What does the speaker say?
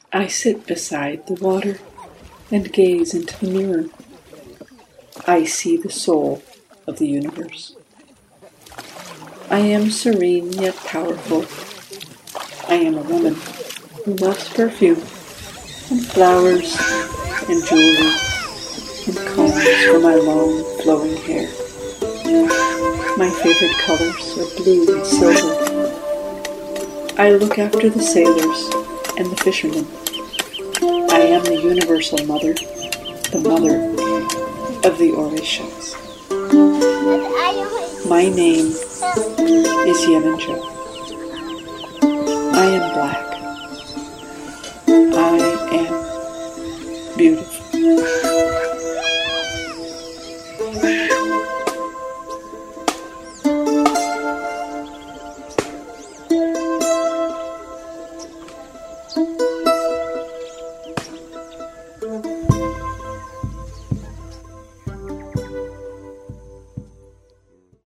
I sit beside the water and gaze into the mirror. I see the soul of the universe. I am serene yet powerful. I am a woman who loves perfume and flowers and jewelry and combs for my long flowing hair. My favorite colors are blue and silver. I look after the sailors and the fishermen. I am the universal mother, the mother of the Orishas. My name is Yemenjo. I am black. I am beautiful.